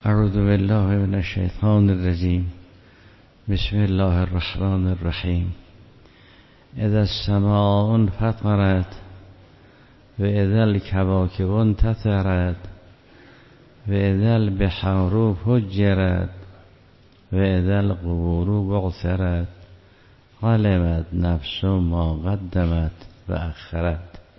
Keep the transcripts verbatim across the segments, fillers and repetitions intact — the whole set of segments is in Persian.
اعوذ بالله من الشیطان الرجیم. بسم الله الرحمن الرحیم. اذا السماء انفطرت و اذا الکواکب انتثرت و اذا البحار فجرت و اذا القبور بعثرت علمت نفس ما قدمت و اخرت.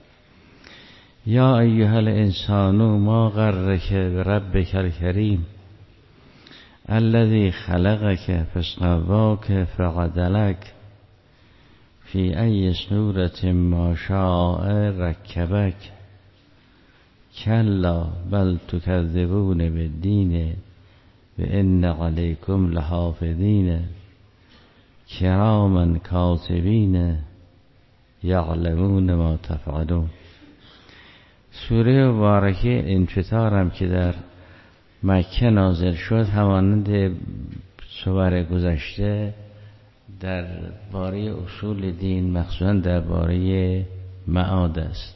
یا ایها الانسان ما غرک بربک الکریم الذی خلقک فسواک فعدلک فی ای صورة ما شاء رکبک کلا بل تکذبون بالدین و ان علیکم لحافظین کراما کاتبین یعلمون ما تفعلون. سوره مبارکه انفطار هم که در مکه نازل شد، همانند سور گذشته در باره اصول دین، مخصوصا در باره معاد است.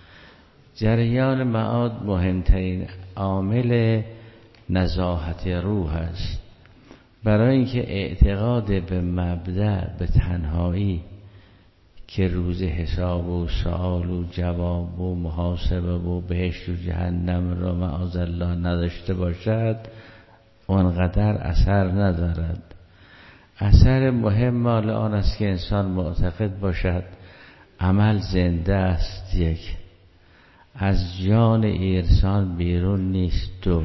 جریان معاد مهمترین عامل نزاهت روح است، برای اینکه اعتقاد به مبدأ، به تنهایی که روز حساب و سوال و جواب و محاسبه و بهشت و جهنم را معاذالله نداشته باشد اونقدر اثر ندارد. اثر مهم مال آن است که انسان معتقد باشد عمل زنده است، یک، از جان انسان بیرون نیست، دو،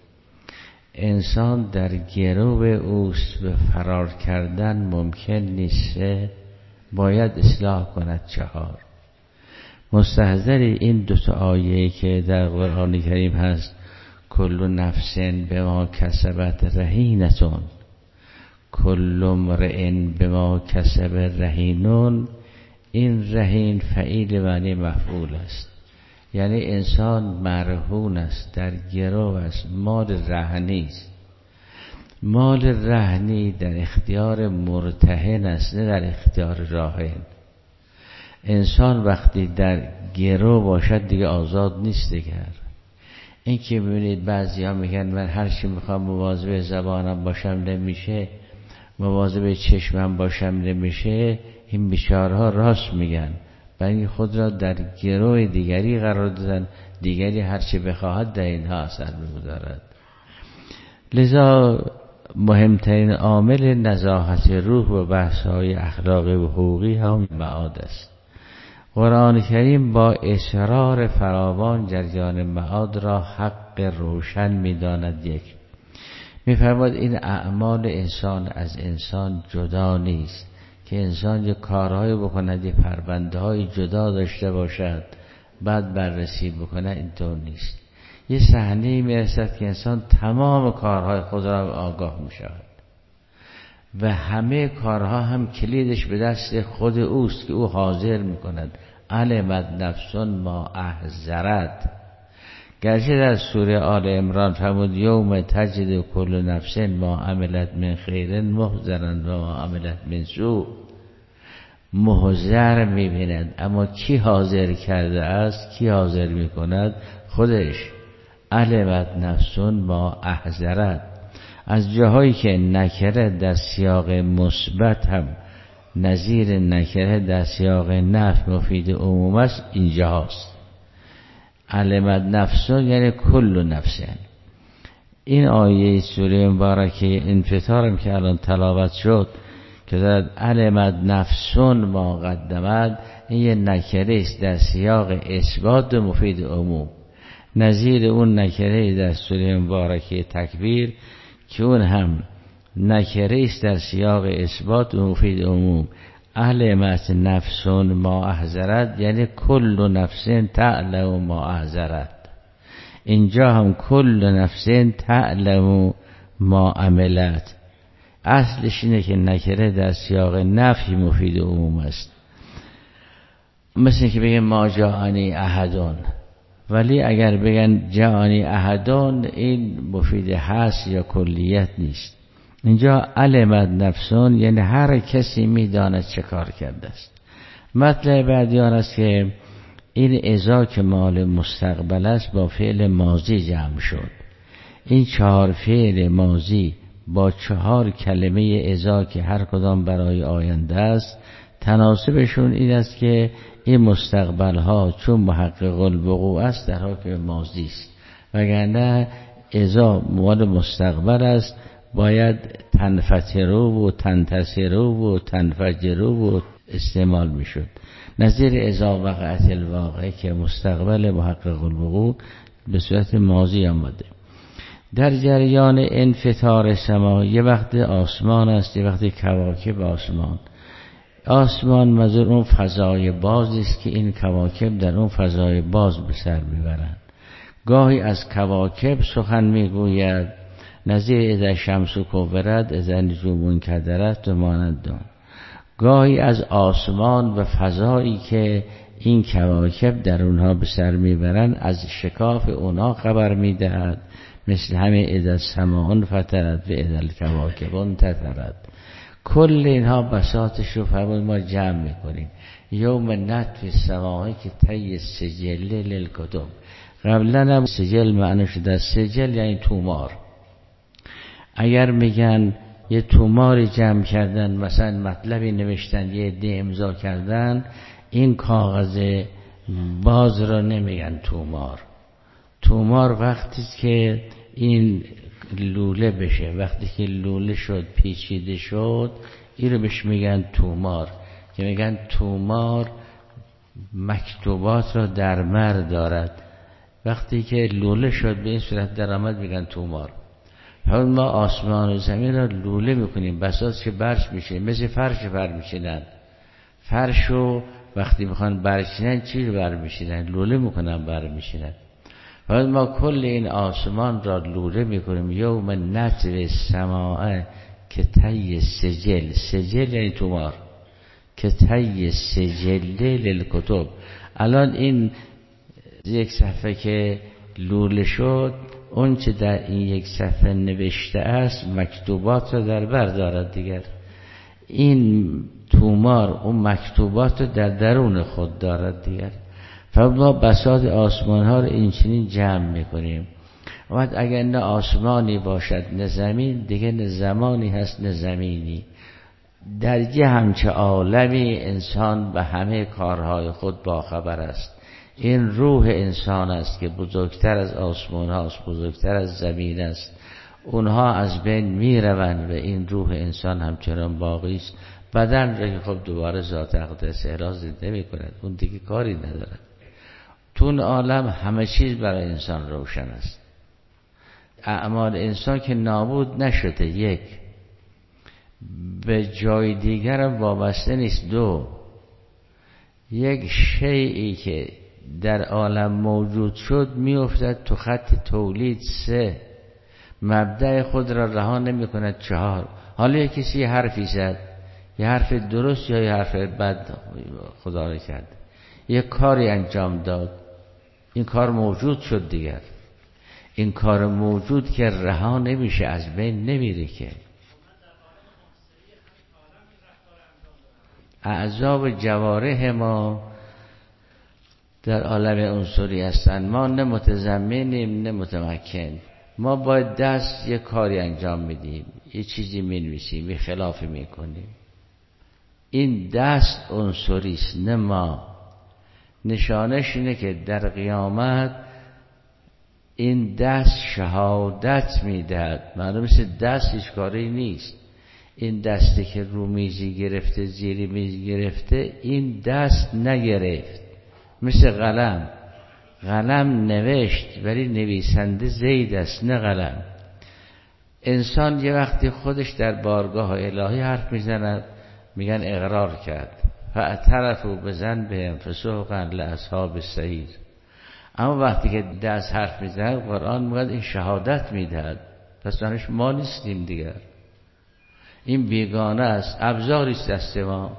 انسان در گرو اوست و فرار کردن ممکن نیست، باید اصلاح کند، چهار، مستحضر این دو تا آیه که در قرآن کریم هست کل نفس بما کسبت رهینتون، کل امرئ بما کسب رهینون. این رهین فعیل معنی مفعول است، یعنی انسان مرهون است، در گرو است، مال رهنی است. مال رهنی در اختیار مرتهن است، نه در اختیار راهن. انسان وقتی در گرو باشد دیگه آزاد نیست دیگر. این که ببینید بعضی ها میگن من هر چی میخوام مواظب زبانم باشم نمیشه، مواظب چشمم باشم نمیشه، این بیچارها راست میگن، برای خود را در گرو دیگری قرار دادن، دیگری هر چی بخواهد در اینها اثر میگذارد. لذا مهمترین عامل نزاهت روح و بحث‌های اخلاقی و حقوقی هم معاد است. قرآن کریم با اصرار فراوان جریان معاد را حق روشن می‌داند. یک، می‌فرماید این اعمال انسان از انسان جدا نیست، که انسان یک کارهای بکند، یک پرونده‌های جدا داشته باشد بعد بررسی بکنه، اینطور نیست. یه صحنه میرسد که انسان تمام کارهای خود را آگاه می شود و همه کارها هم کلیدش به دست خود اوست که او حاضر می کند. علمت نفس ما احضرت. گرچه در سوره آل عمران فرمود یوم تجد کل نفس ما عملت من خیر محضرا و ما عملت من سوء، محضر می بیند، اما کی حاضر کرده است، کی حاضر می کند؟ خودش. علمت نفس ما احضرت. از جاهایی که نکره در سیاق مثبت هم نظیر نکره در سیاق نفی مفید عموم است، اینجا هست. علمت نفس یعنی کل نفس. این آیه سوره مبارکه انفطار هم که الان تلاوت شد که در علمت نفس ما قدمت، این یه نکره است در سیاق اثبات مفید عموم، نظیر اون نکره در سوره مبارکه تکویر که اون هم نکره است در سیاق اثبات مفید عموم. علمت نفس ما احضرت یعنی کل نفس تعلم ما احضرت. اینجا هم کل نفس تعلم ما عملت. اصلش اینه که نکره در سیاق نفی مفید عموم است، مثل که بگن ما جاءنی احدون، ولی اگر بگن جاءنی احدون این مفید هست یا کلیت نیست. اینجا علمت نفسون یعنی هر کسی میداند چه کار کرده است. مطلب بعدی آن است که این اذا که مال مستقبل است با فعل ماضی جمع شد. این چهار فعل ماضی با چهار کلمه اذا که هر کدام برای آینده است، تناسبشون این است که این مستقبل ها چون محقق الوقوع است در حکم ماضی است، وگرنه اذا مال مستقبل است باید تنفترو و تنتصرو و تنفجرو و استعمال میشد. نظیر اذا وقعت الواقع که مستقبل محقق الوقوع به صورت ماضی آمده. در جریان انفطار سما یه وقت آسمان است، یه وقت کواکب آسمان. آسمان منظور اون فضای بازی است که این کواکب در اون فضای باز به سر میبرند. گاهی از کواکب سخن میگوید، نظیر اذا شمس کورت، اذا نجوم انکدرت و مانند آن. گاهی از آسمان و فضایی که این کواکب در اونها به سر میبرند از شکاف اونها خبر میدهد، مثل همه اذا السماء انفطرت و اذا الکواکب انتثرت. کل اینها بساطش رو فرمود ما جمع میکنیم. یوم نطوی السماء که طی السجل للکتب. قبلا هم سجل معنی شده، سجل یعنی تومار. اگر میگن یه توماری جمع کردن، مثلا مطلبی نوشتن یه عده امضا کردن، این کاغذ باز را نمیگن تومار. تومار وقتی که این لوله بشه، وقتی که لوله شد پیچیده شد، این رو بهش میگن تومار، که میگن تومار مکتوبات را در مر دارد. وقتی که لوله شد به این صورت در آمد میگن تومار. حالا ما آسمان و زمین را لوله میکنیم، بساط که برش میشه، مثل فرش بر میشینن. فرش رو وقتی میخوان برشینن چی رو بر میشینن؟ لوله میکنن بر میشینن. حالا ما کل این آسمان را لوله میکنیم. یوم نطوی السماء که طی سجل، سجل یعنی تومار، که طی سجل للکتب. الان این یک صفحه که لوله شد، اون چه در این یک صفحه نوشته است مکتوبات را در بر دارد دیگر. این تومار اون مکتوبات را در درون خود دارد دیگر. فما بساط آسمان ها رو این چنین جمع میکنیم. وقت اگر نه آسمانی باشد نه زمین، دیگه نه زمانی هست نه زمینی. در یه همچه عالمی انسان به همه کارهای خود باخبر است. این روح انسان است که بزرگتر از آسمان هاست، بزرگتر از زمین است. اونها از بین می روند و این روح انسان همچنان باقی است. بدن را که خب دوباره ذات اقدس احراز نمی کند، اون دیگه کاری ندارد. تو اون عالم همه چیز برای انسان روشن است. اعمال انسان که نابود نشده، یک به جای دیگر هم وابسته نیست. دو یک شیئی که در عالم موجود شد میافتد تو خط تولید. سه مبدأ خود را رها نمی کند. چهار حالا یک کسی یه حرفی زد، یه حرف درست یا یه حرف بد خدا را کرد، یه کاری انجام داد، این کار موجود شد دیگر. این کار موجود که رها نمیشه، از بین نمیره که. اعضا و جوارح ما در عالم عنصری هستند. ما نه متضمنیم نه متمکن. ما باید دست یه کاری انجام میدیم، یه چیزی مینویسیم، یه خلافی میکنیم. این دست عنصری است نه ما. نشانش اینه که در قیامت این دست شهادت میدهد. معلوم است دست هیچ کاری نیست. این دستی که رو میزی گرفته، زیر میز گرفته، این دست نگرفت. مثل قلم، قلم نوشت ولی نویسنده زید است نه قلم. انسان یه وقتی خودش در بارگاه الهی حرف میزند، میگن اقرار کرد، فاعترفوا بذنبهم فسحقا لاصحاب السعیر. اما وقتی که دست حرف میزند، قرآن میگه این شهادت میدهد. پس دانش ما نیستیم دیگر، این بیگانه است، ابزاری است دست ما.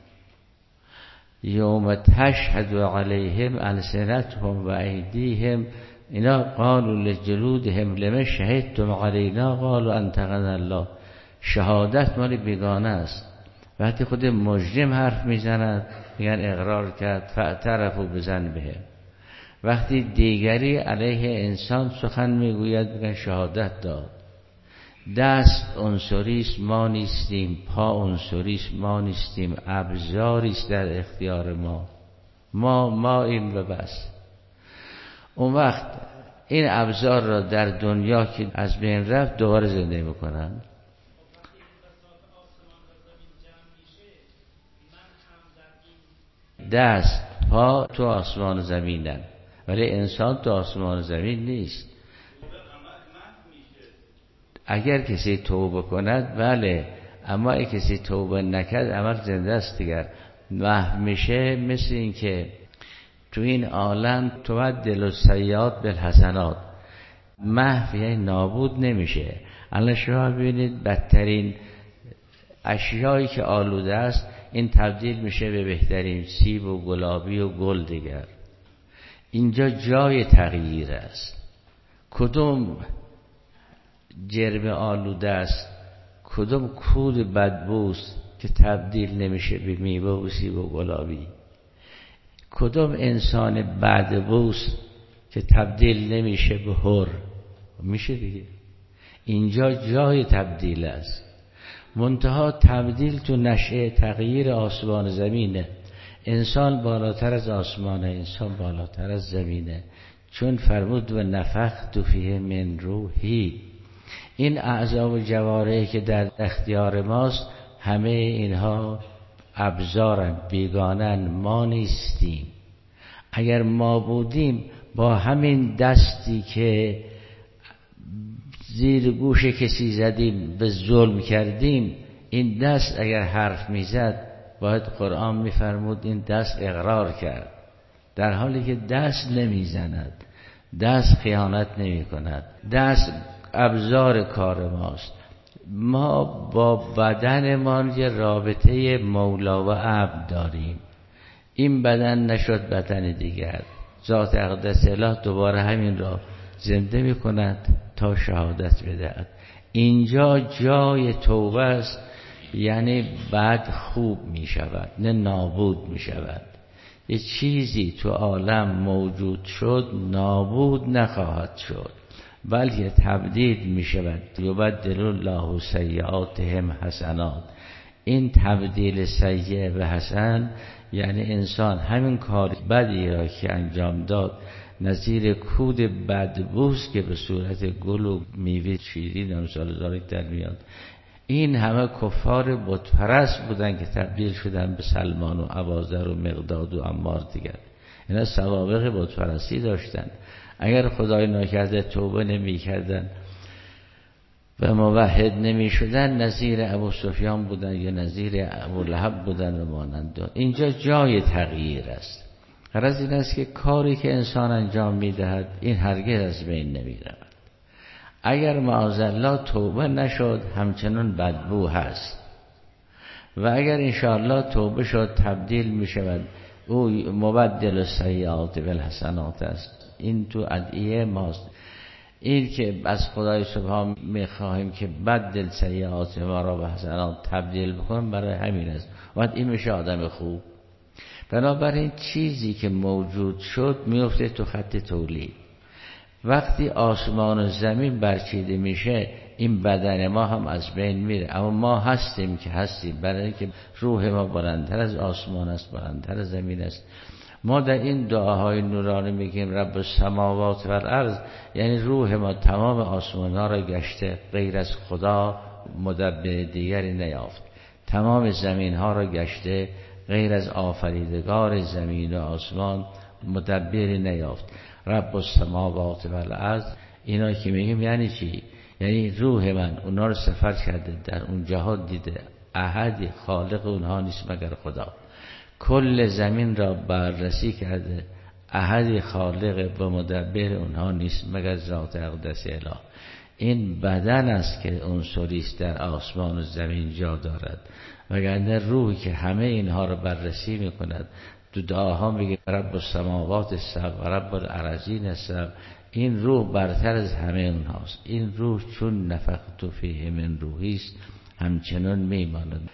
یوم تشهد علیهم السنتهم و ایدیهم اینا قالوا لجلودهم لما شهدتم علینا قالوا انطقنا الله. شهادت مال بیگانه است. وقتی خود مجرم حرف میزند میگن اقرار کرد، فاعترفوا بذنبهم. وقتی دیگری علیه انسان سخن میگوید میگن شهادت داد. دست عنصری است ما نیستیم، پا عنصری است ما نیستیم، ابزاری است در اختیار ما، ما ما این و بس. اون وقت این ابزار را در دنیا که از بین رفت دوباره زنده میکنن. دست پا تو آسمان و زمینن، ولی انسان تو آسمان و زمین نیست. اگر کسی توبه کند بله، اما اگه کسی توبه نکرد عمل زنده است دیگر، محو میشه. مثل این که تو این عالم تبدل السیئات بالحسنات، محو یعنی نابود نمیشه. الان شما ببینید بدترین اشیایی که آلوده است این تبدیل میشه به بهترین سیب و گلابی و گل دیگر. اینجا جای تغییر است. کدوم جرم آلوده است، کدوم کود بدبوست که تبدیل نمیشه به میوه و سیب و گلابی، کدوم انسان بدبوست که تبدیل نمیشه به حر. میشه دیگه. اینجا جای تبدیل است. منتها تبدیل تو نشأه تغییر آسمان زمینه. انسان بالاتر از آسمانه، انسان بالاتر از زمینه، چون فرمود و نفخت فیه من روحی. این اعضا و جوارحی که در اختیار ماست همه اینها ابزارن، بیگانن، ما نیستیم. اگر ما بودیم با همین دستی که زیر گوش کسی زدیم به ظلم کردیم، این دست اگر حرف میزد باید قرآن میفرمود این دست اقرار کرد، در حالی که دست نمیزند، دست خیانت نمی کند، دست ابزار کار ماست. ما با بدنمان یه رابطه مولا و عبد داریم. این بدن نشد بدن دیگر، ذات اقدس اله دوباره همین را زنده می کند تا شهادت بدهد. اینجا جای توبه است، یعنی بعد خوب می شود نه نابود می شود. یه چیزی تو عالم موجود شد نابود نخواهد شد، بلکه تبدیل می شود. یبدل الله سیئاتهم حسنات. این تبدیل سیئ به حسن یعنی انسان همین کار بدی را که انجام داد، نظیر کود بدبوست که به صورت گل و میوه شیرین امثال ذالک در میاد. این همه کفار بت پرست بودن که تبدیل شدن به سلمان و ابازر و مقداد و عمار دیگر. اینا سوابق بت پرستی داشتن. اگر خدای ناکرده توبه نمی کردن و موحد نمی شدن، نظیر ابو سفیان بودن یا نظیر ابو لهب بودن و مانند. اینجا جای تغییر است. غرض این است که کاری که انسان انجام می دهد این هرگز از بین نمی رود. اگر معاذالله توبه نشد همچنان بدبو هست، و اگر انشاءالله توبه شد تبدیل می شود. او مبدل السیئات بالحسنات است. این تو ادعیه ماست. این که از خدای سبحان می خواهیم که بدل سیئات ما را به حسنات تبدیل بکن، برای همین است. وقت این میشه آدم خوب. بنابراین چیزی که موجود شد میفته تو خط تولید. وقتی آسمان و زمین برچیده میشه این بدن ما هم از بین میره، اما ما هستیم که هستیم، برای اینکه روح ما بلندتر از آسمان است، بلندتر از زمین است. ما در این دعاهای نورانی میگیم رب السماوات و الارض، یعنی روح ما تمام آسمان ها را گشته، غیر از خدا مدبر دیگری نیافت. تمام زمین ها را گشته، غیر از آفریدگار زمین و آسمان مدبری نیافت. رب السماوات و الارض. اینا که میگیم یعنی چی؟ یعنی روح من اونا رو سفر کرده، در اون جهات دیده احدی خالق اونها نیست مگر خدا. کل زمین را بررسی کرده، احدی خالق و مدبر اونها نیست مگر ذات اقدس اله. این بدن است که عنصری است در آسمان و زمین جا دارد، وگرنه روحی که همه اینها را بررسی میکند. تو دعاها میگه رب السماوات السبع و رب الارضین السبع. این روح برتر از همه اونهاست. این روح چون نفخت فیه من روحی است همچنان میماند.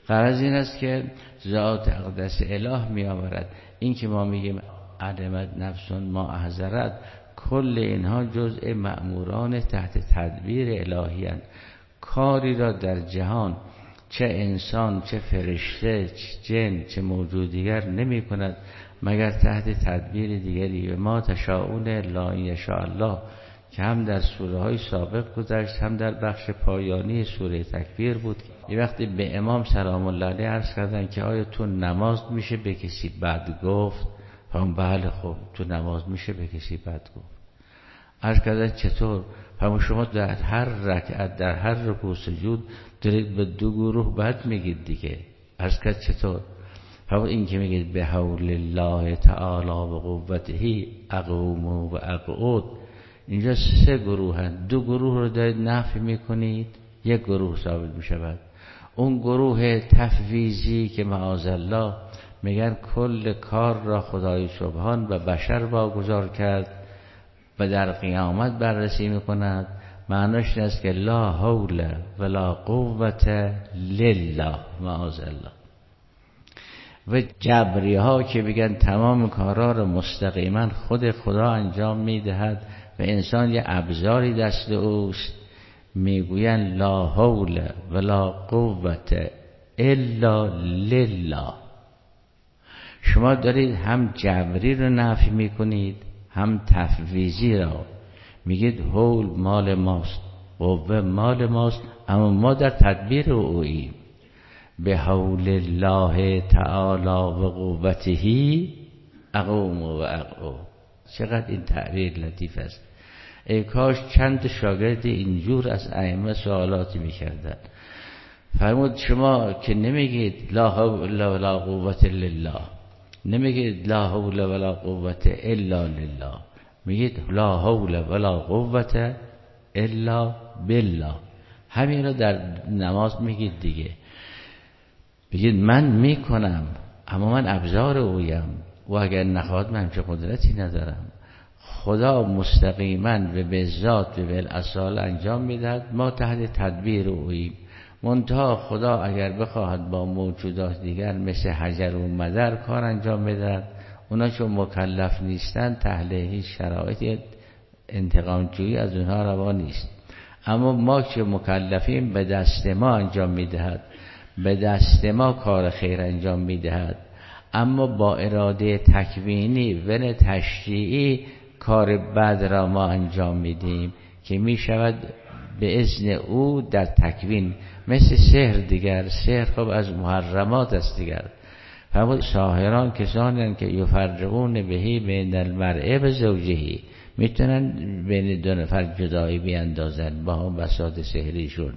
غرض این است که ذات اقدس اله می آورد. این که ما میگیم علمت نفس ما احضرت، کل اینها جزء مأموران تحت تدبیر الهی هستند. کاری را در جهان چه انسان چه فرشته چه جن چه موجود دیگر نمی کند مگر تحت تدبیر دیگری. و ما تشاءون الا ان یشاء الله که هم در سوره های سابق گذشت، هم در بخش پایانی سوره تکویر بود. یه وقتی به امام سلام الله علیه عرض کردن که آیا تو نماز میشه به کسی بد گفت؟ هم بله خب تو نماز میشه به کسی بد گفت. عرض کردن چطور؟ هم شما در هر رکعت در هر رکوع سجود دارید به دو گروه بد میگید دیگه. عرض کرد چطور؟ هم این که میگید به حول الله تعالی و قوته اقوم و اقعد، اینجا سه گروه هست، دو گروه رو دارید نفی میکنید، یک گروه ثابت میشود. اون گروه تفویضی که معاذالله میگن کل کار را خدای سبحان و بشر واگذار کرد و در قیامت بررسی میکند، معناش این است که لا حول ولا قوة لله معاذالله. و جبری ها که بگن تمام کارها را مستقیما خود خدا انجام میدهد و انسان یه ابزاری دست اوست، میگوین لا حول ولا قوة الا لله. شما دارید هم جبری رو نفی میکنید هم تفویضی را. میگید حول مال ماست، قوه مال ماست، اما ما در تدبیر اوییم. به حول الله تعالی و قوته اقوم و اقعد. چقدر این تعبیر لطیف است. ای کاش چند شاگرد اینجور از ائمه سوالاتی میکردن. فرمود شما که نمیگید لا حول ولا قوة لله، نمیگید لا حول ولا قوة الا لله، میگید لا حول ولا قوة الا بالله. همین رو در نماز میگید دیگه. بگید من میکنم اما من ابزار اویم و اگر نخواهد من چه قدرتی ندارم. خدا مستقیما و به ذات و بالاصال انجام میدهد، ما تحت تدبیر اوییم. منتها خدا اگر بخواهد با موجودات دیگر مثل حجر و مدر کار انجام میدهد، اونا چون مکلف نیستن تحت هیچ شرایط انتقام جویی از اونها روا نیست. اما ما که مکلفیم به دست ما انجام میدهد، به دست ما کار خیر انجام میدهد، اما با اراده تکوینی و تشریعی کار بد را ما انجام میدیم که میشود به اذن او در تکوین. مثل سحر دیگر، سحر خب از محرمات است دیگر. فرمود ساحران کسانی که یفرقون بهی بین المرء و زوجه، میتونن بین دو نفر جدایی بیاندازن با هم بساط سحریشون.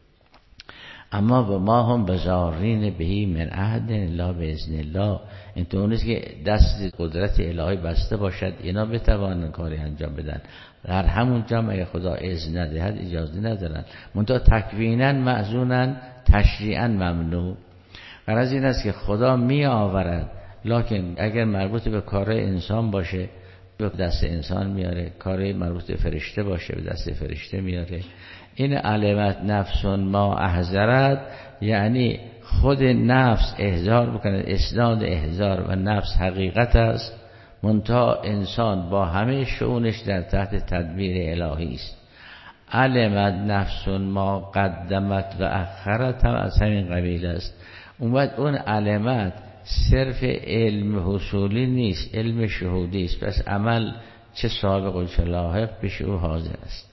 اما به ما هم بزارین بهی من عهد الله به اذن الله. این تو نیست که دست قدرت الهی بسته باشد اینا بتوانن کاری انجام بدن. در همون جا اگه خدا اذن ندهد اجازه ندارن. منتها تکوینا معزونن، تشریعا ممنوع. غرض این است که خدا می آورد، لکن اگر مربوط به کار انسان باشه به دست انسان میاره، کار مربوط به فرشته باشه به دست فرشته میاره. این علمت نفس ما احضرت، یعنی خود نفس احضار بکنه. اسناد احضار و نفس حقیقت است، منتها انسان با همه شؤونش در تحت تدبیر الهی است. علمت نفس ما قدمت و اخرت هم از همین قبیل است. اون اون علمت صرف علم حصولی نیست، علم شهودی است. پس عمل چه سابق و چه لاحق پیش او حاضر است.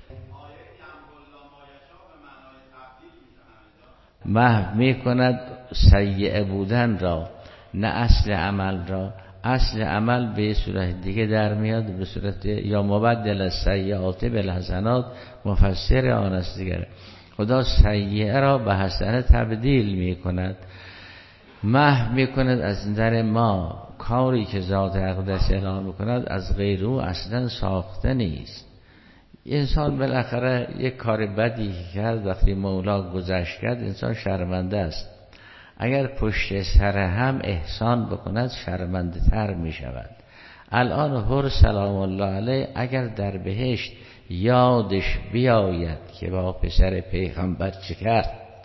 محو می کند سیئه بودن را، نه اصل عمل را. اصل عمل به صورت دیگه در میاد، به صورت یا مبدل از سیئات بالحسنات، مفسر آن است دیگر. خدا سیئه را به حسنه تبدیل می کند، محو می کند از نظر ما. کاری که ذات اقدس اعلام می کند از غیر او اصلا ساخته نیست. انسان بالاخره یک کار بدی کرد، وقتی مولا گذشت کرد انسان شرمنده است. اگر پشت سر هم احسان بکند شرمنده تر می شود. الان هر سلام الله علیه اگر در بهشت یادش بیاید که با پسر پیغمبر چه کرد،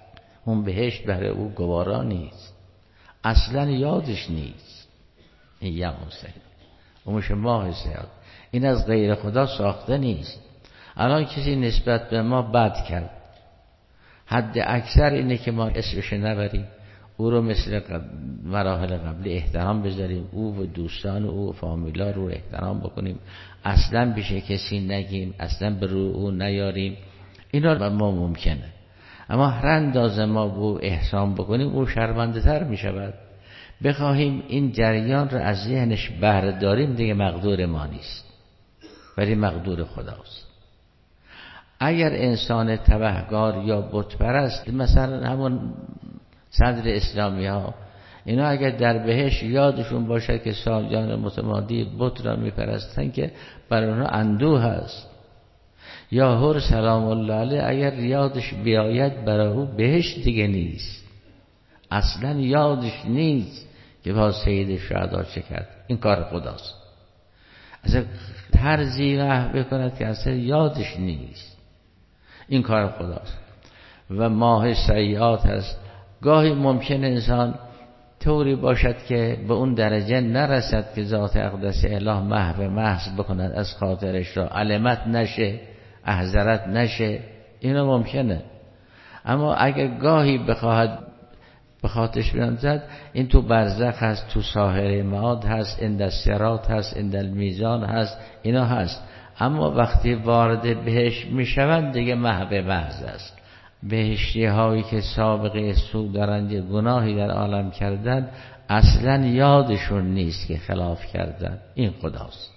اون بهشت برای او گوارا نیست، اصلا یادش نیست. این یه حسین اون میشه ماه سیاد. این از غیر خدا ساخته نیست. الان کسی نسبت به ما بد کرد، حد اکثر اینه که ما اسمش نبریم، او رو مثل مراحل قبلی احترام بذاریم، او و دوستان او و فامیلا رو احترام بکنیم، اصلا بشه کسی نگیم، اصلا به رو او نیاریم. اینا ما ممکنه، اما هر اندازه ما او احسان بکنیم او شرمنده تر می شود. بخواهیم این جریان رو از ذهنش بهره داریم دیگه مقدور ما نیست، ولی مقدور خداست. اگر انسان تبهکار یا بت پرست، مثلا همون صدر اسلامی ها، اینا اگر در بهشت یادشون باشه که سالیان متمادی بت را میپرستن که برای اونها اندوه هست، یا هر سلام الله علیه اگر یادش بیاید برای او بهشت دیگه نیست، اصلا یادش نیست که با سید شهدا چه کرد. این کار خداست. اصلا طرزی وحو بکند که اصلا یادش نیست، این کار خداست. و ماه سیئات هست. گاهی ممکن انسان طوری باشد که به اون درجه نرسد که ذات اقدس اله محو محض بکند از خاطرش را، علمت نشه، احضرت نشه، اینا ممکنه. اما اگر گاهی بخواهد به خاطرش بیاندازد، این تو برزخ هست، تو ساحره معاد هست، اند الصراط هست، اند المیزان هست، اینا هست. اما وقتی وارد بهشت میشوند دیگه محو محض است. بهشتی هایی که سابقه سو دارند، گناهی در عالم کردن، اصلا یادشون نیست که خلاف کردن. این خداست.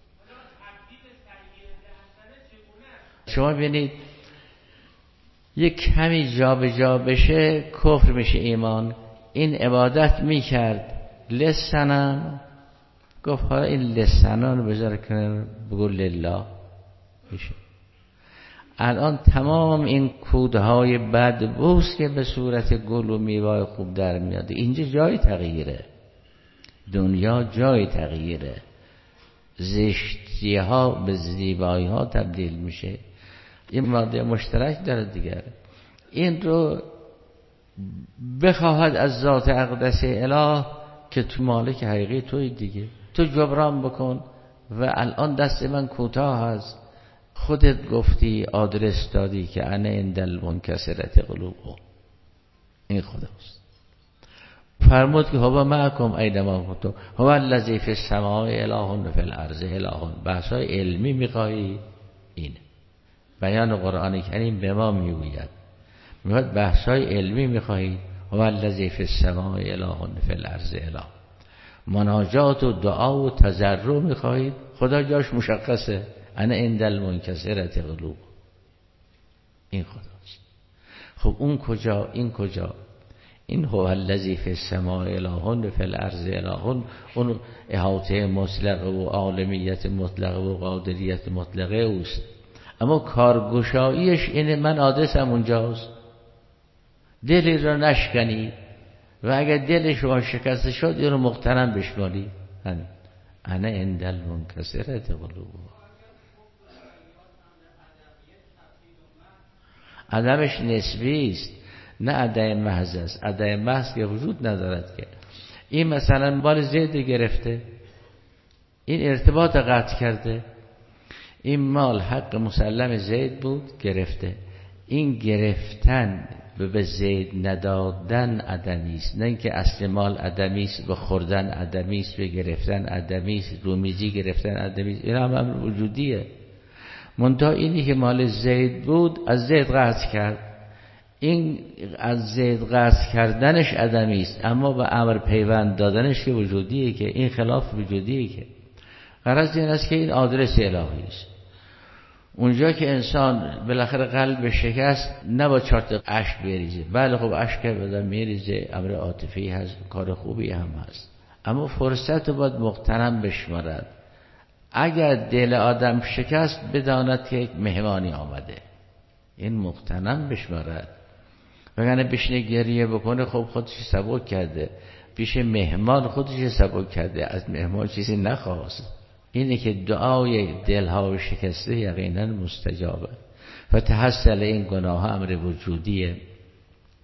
شما ببینید یک کمی جا به جا بشه کفر میشه ایمان. این عبادت میکرد لسنن، گفت حالا این لسنان بذار کنه بگو لله میشه. الان تمام این کودهای بد بوس که به صورت گل و میوه خوب در میاد، اینجا جای تغییره، دنیا جای تغییره، زشتی ها به زیبایی ها تبدیل میشه. این ماده مشترک داره دیگر. این رو بخواهد از ذات اقدس اله که تو مالک حقیقی توی دیگه، تو جبران بکن. و الان دست من کوتاه هست، خودت گفتی آدرس دادی که انا عند المنکسرة قلوبهم، این خداست. فرمود که هو معکم اینما کنتم هو الذی فی السماء اله و فی الارض اله. بحثای علمی میخوایی، این بیان قرآن کریم به ما میگوید. میگوید بحثای علمی میخوایی، هو الذی فی السماء اله و فی الارض اله. مناجات و دعا و تضرع میخواهید، خدا جاش مشخصه، انا عند المنکسرة قلوب، این خداست. خب اون کجا این کجا؟ این هو الذی فی السماء اله و فی الارض اله، اون احاطه مطلقه و عالمیت مطلقه و قادریت مطلقه اوست. اما کارگشاییش اینه من آدرسم اونجاست. دلی را نشکنی و اگر دل شما شکسته شد این رو مقتنم بشماری، همین انا عند المنکسرة قلوب. عدمش نسبی است، نه عدم محض است. عدم محض که وجود ندارد که. این مثلا مال زید گرفته، این ارتباط قطع کرده، این مال حق مسلم زید بود گرفته، این گرفتن به زید ندادن عدمی است، نه اینکه اصل مال عدمی است، به خوردن عدمی است، به گرفتن عدمی است، رومیزی گرفتن عدمی است. این هم امر وجودیه. منتها اینی که مال زید بود از زید قطع کرد، این از زید قطع کردنش عدمی است، اما به امر پیوند دادنش که وجودیه، که این خلاف وجودیه. که غرض این است که این آدرس الهی است. اونجا که انسان بالاخره قلب شکست، نه با چارت اشک بریزه، بله خب اشک بدن میریزه، امر عاطفی هست، کار خوبی هم هست، اما فرصت باید مغتنم بشمارد. اگر دل آدم شکست بداند که یک مهمانی آمده، این مغتنم بشمارد. وگرنه بشینه گریه بکنه، خب خودش سبک کرده، پیش مهمان خودش سبک کرده، از مهمان چیزی نخواست. اینه که دعای دلها شکسته یقینا مستجابه. و تحصل این گناه امر وجودیه.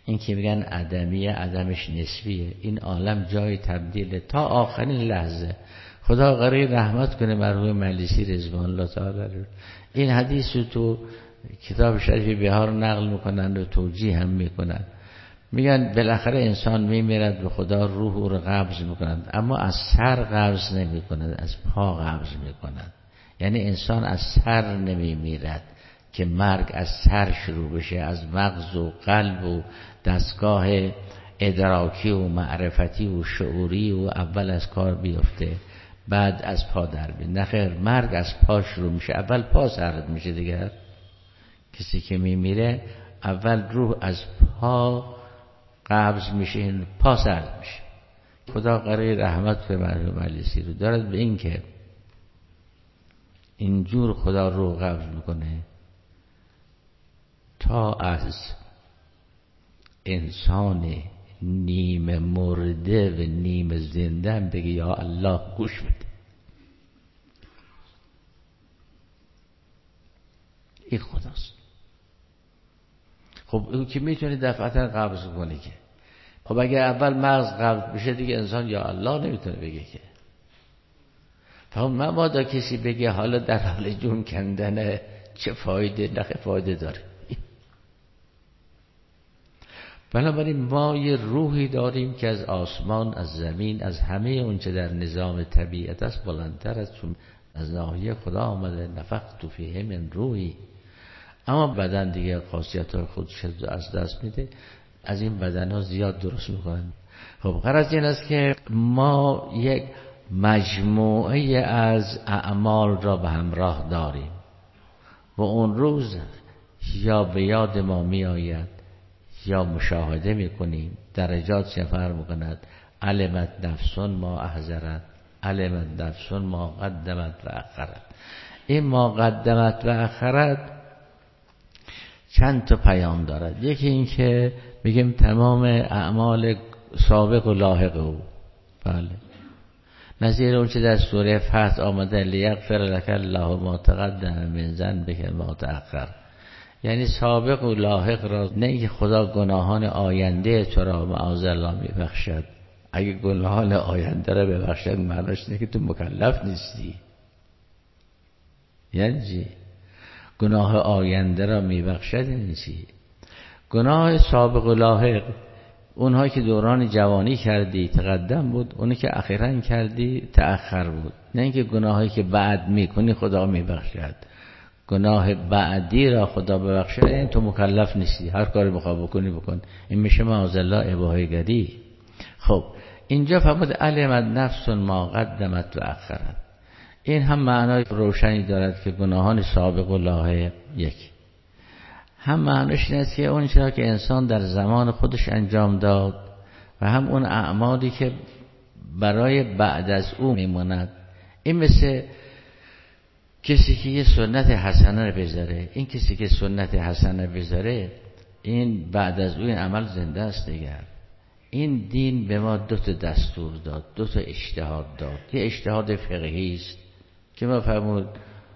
این که میگن عدمیه، عدمش نسبیه. این عالم جای تبدیله تا آخرین لحظه. خدا قرار رحمت کنه مرحوم مجلسی رضوان الله تعالی رو. این حدیث رو تو کتاب شریف بهار نقل میکنن و توجیه هم میکنن. میگن بالاخره انسان میمیرد به خدا روح او رو قبض میکنند، اما از سر قبض نمیکنند، از پا قبض میکنند. یعنی انسان از سر نمیمیرد که مرگ از سر شروع بشه، از مغز و قلب و دستگاه ادراکی و معرفتی و شعوری و اول از کار بیفته بعد از پا در بیاد. نخیر، مرگ از پا شروع میشه، اول پا سرد میشه دیگر. کسی که میمیره اول روح از پا قبض میشه، پا سرد میشه. خدا قرار رحمت به مرحوم مجلسی رو دارد به این که اینجور خدا روح قبض میکنه تا از انسان نیمه مرده و نیمه زنده بگه یا الله گوش بده. این خداست. خب او که میتونه دفعتا قبض کنه که خب اگه اول مغز قبض بشه دیگه انسان یا الله نمیتونه بگه که. خب مبادا کسی بگه حالا در حال جون کندن چه فایده، نخه فایده داره. بنابراین ما یه روحی داریم که از آسمان، از زمین، از همه اون چه در نظام طبیعت است بلندتر است، چون از ناحیه خدا آمده نفخت فیه من روحی. اما بدن دیگه خاصیت های خودش از دست میده، از این بدن ها زیاد درست میکنن. خب غرض این است که ما یک مجموعه از اعمال را به همراه داریم و اون روز یا به یاد ما می آید یا مشاهده میکنیم. درجات سفر میکند علمت نفسون ما احضرت، علمت نفسون ما قدمت و اخرت. این ما قدمت و اخرت چند تا پیام دارد. یکی این که میگیم تمام اعمال سابق و لاحق او، بله، نظیر اون چه در سوره فتح آمده لیغفر لک الله ما تقدم من ذنبک ما تأخر. یعنی سابق و لاحق را، نه اینکه خدا گناهان آینده تو را معاذالله میبخشد. اگه گناهان آینده را ببخشد معناش اینه که تو مکلف نیستی. یعنی چی؟ گناه آینده را میبخشد یعنی چی؟ گناه سابق و لاحق، اونها که دوران جوانی کردی تقدم بود، اونی که اخیراً کردی تأخر بود. نه اینکه گناهایی که بعد میکنی خدا میبخشد. گناه بعدی را خدا ببخشد این تو مکلف نیستی، هر کاری بخواه بکنی بکن. این میشه معاذالله اباحه‌گری. خب اینجا فرمود علمت نفس ما قدمت و اخرت. این هم معنای روشنی دارد که گناهان سابق و لاحق یک، هم معنیش این است که اون چیزی که انسان در زمان خودش انجام داد و هم اون اعمالی که برای بعد از او میماند. این مثل کسی که یه سنت حسنه رو بذاره، این کسی که سنت حسنه بذاره این بعد از او این عمل زنده است دیگر. این دین به ما دو تا دستور داد، دو تا اجتهاد داد. یه اجتهاد فقهی است که ما فرمود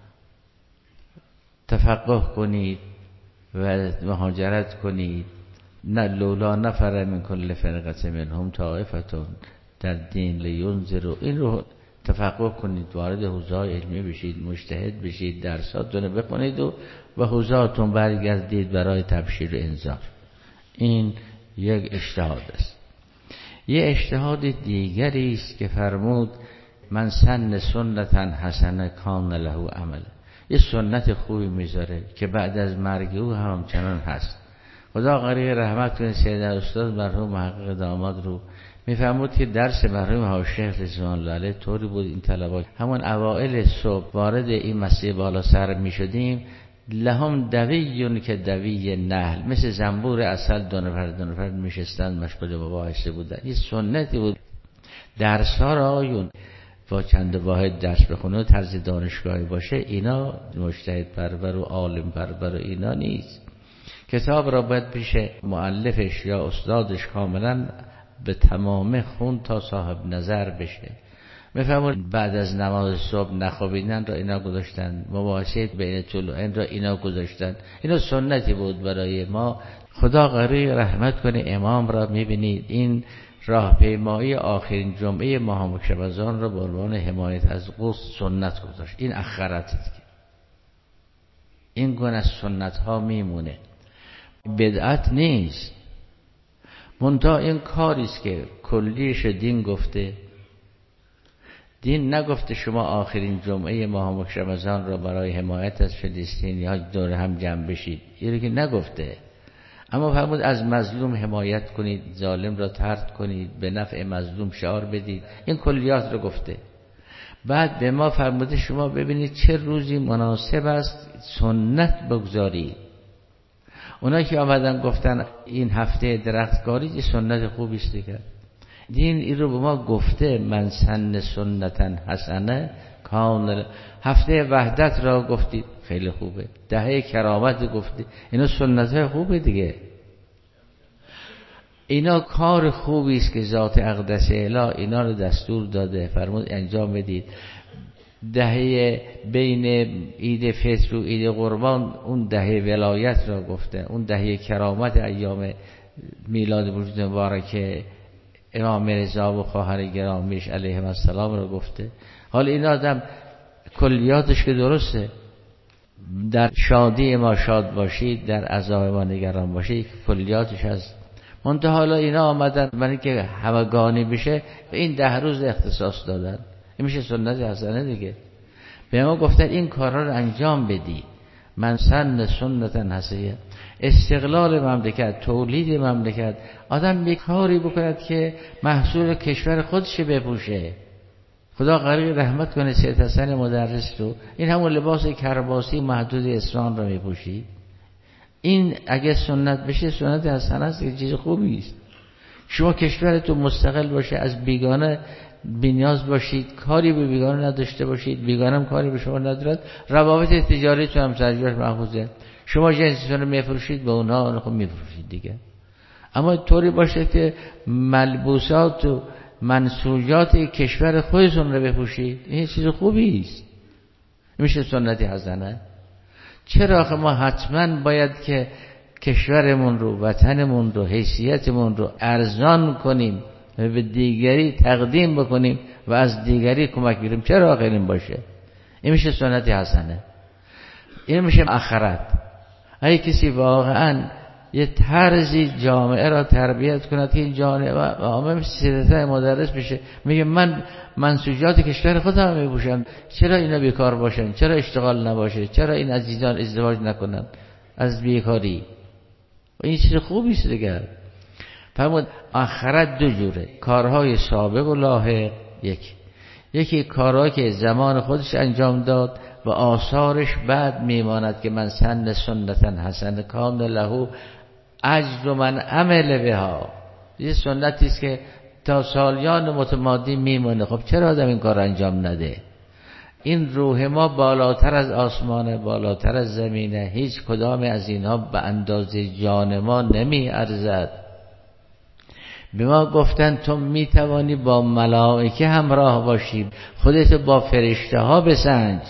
تفقه کنید و مهاجرت کنید، نه لولا نفر من کل فرقه منهم طائفتون در دین لینذروا. این رو تفقه کنید، وارد حوزه‌های علمی بشید، مجتهد بشید، درساتون رو بخونید و به حوزه‌تون برگردید برای تبشیر و انذار. این یک اجتهاد است. یه اجتهاد دیگری است که فرمود من سن سنتا حسنه کان له عمل. یه سنت خوبی میذاره که بعد از مرگ او هم چنان هست. خدا قریه رحمت کنه سید استاد مرحوم محقق داماد رو میفهمود که درس مرحوم حاشیه رضوان الله علیه طوری بود این طلبات همون اوائل صبح وارد این مسیح بالا سر میشدیم، لهم دویون که دوی نحل، مثل زنبور عسل دو نفر دو نفر میشستند مشغول مباحثه بودن. این سنتی بود. درس ها را آیون با چند واحد درس بخونه و طرز دانشگاهی باشه، اینا مجتهد پرور و عالم پرور و اینا نیست. کتاب را باید پیش مؤلفش یا استادش کاملا به تمام خون تا صاحب نظر بشه میفهمون بعد از نماز صبح نخوابیدن را اینا گذاشتن، مباحثه بین طلوعین را اینا گذاشتن. اینا سنتی بود برای ما. خدا غریق رحمت کنه امام را میبینید این راهپیمایی آخرین جمعه ماه مکرمزان را به عنوان حمایت از غسل سنت گذاشت. این اخرت دیگه، این گونه از سنت ها میمونه، بدعت نیست. منتها این کاری است که کلیش دین گفته. دین نگفته شما آخرین جمعه ماه مکرمزان را برای حمایت از فلسطینی ها دور هم جمع بشید، این که نگفته. اما فرمود از مظلوم حمایت کنید، ظالم را طرد کنید، به نفع مظلوم شعار بدید. این کلیات رو گفته. بعد به ما فرموده شما ببینید چه روزی مناسب است سنت بگذارید. اونا که آمدن گفتن این هفته درختکاری یه سنت خوبی است دیگه. دین این رو به ما گفته، من سن سنتن حسنه کامل. هفته وحدت را گفتید خیلی خوبه، دهه کرامت گفتید، اینا سنت خوبه دیگه. اینا کار خوبی است که ذات اقدس اله اینا رو دستور داده، فرمود انجام بدید. دهه بین عید فطر و عید قربان اون دهه ولایت را گفته، اون دهه کرامت ایام میلاد وجود مبارک امام رضا و خواهر گرامیش علیهم السلام رو گفته. حالا این آدم کلیاتش که درسته، در شادی ما شاد باشید، در عذاب ما نگران باشید، کلیاتش هست. منتها حالا اینا آمدن برای که همگانی بشه به این ده روز اختصاص دادن. این میشه سنت حسنه دیگه. به ما گفتن این کارا رو انجام بدید. من سن سنتن حسنه. استقلال مملکت، تولید مملکت، آدم یک کاری بکند که محصول کشور خودش بپوشه. خدا غریق رحمت کنه سید حسن مدرس رو، این همون لباس کرباسی محدود اسلام رو میپوشی. این اگه سنت بشه سنت حسنه است که چیز خوبی است. شما کشورتون مستقل باشه، از بیگانه بی‌نیاز باشید، کاری به بیگانه نداشته باشید، بیگانه هم کاری به شما ندارد، روابط تجاریتون هم سرجاش محفوظه. شما جنسیتون رو میفروشید به اونها خب میفروشید دیگه. اما طوری باشه که ملبوسات و منسوجات کشور خودتون رو بپوشید، این چیز خوبی است. میشه سنتی حسنه. چرا آخه ما حتما باید که کشورمون رو، وطنمون رو، حیثیتمون رو ارزان کنیم و به دیگری تقدیم بکنیم و از دیگری کمک بگیریم؟ چرا آخه این باشه؟ این میشه سنتی حسنه. این میشه آخرت. اگه کسی واقعا یه طرزی جامعه را تربیت کند که این جامعه سیرت مدرس بشه، میگه من منسوجات کشور خودم میپوشم، چرا اینا بیکار باشن؟ چرا اشتغال نباشه؟ چرا این عزیزان ازدواج نکنن از بیکاری؟ و این چیز خوبی است دیگه. فرمود آخرت دو جوره، کارهای سابق و لاحق. یک یکی کارهایی که زمان خودش انجام داد و آثارش بعد میماند که من سن سنتن حسن کامل له اجر من عمل بها. یه سنتی است که تا سالیان متمادی میمونه. خب چرا آدم این کار انجام نده؟ این روح ما بالاتر از آسمانه، بالاتر از زمینه. هیچ کدام از اینها به اندازه جان ما نمی ارزد. به ما گفتن تو میتوانی با ملائکه همراه باشی، خودت با فرشته ها بسنج،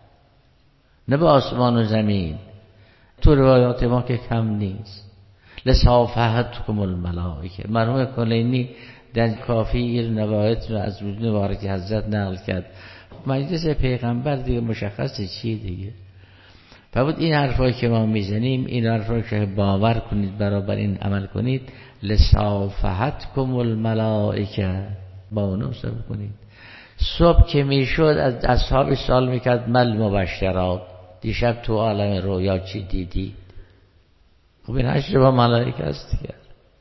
نه به آسمان و زمین. تو روایات ما که کم نیست. لصافحتکم الملائکه. مرحوم کلینی در کافی این روایت رو از وجود مبارک حضرت نقل کرد. مجلس پیغمبر دیگه مشخصه چیه دیگه. فرمود این حرفایی که ما میزنیم، این حرفایی که باور کنید برابر این عمل کنید، لصافحتکم الملائکه، با اونو صبر کنید. صبح که میشد از اصحاب سوال میکرد مل مبشرات، دیشب تو عالم رویا چی دیدی؟ خب این حشر با ملائکه است دیگه.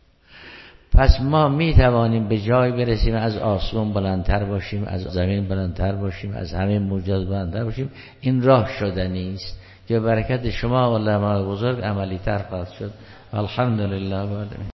پس ما میتوانیم به جای برسیم از آسمان بلندتر باشیم، از زمین بلندتر باشیم، از همه موجود بلندتر باشیم. این راه شدنی است که برکت شما و علمای بزرگ عملی تر خواهد شد. الحمدلله.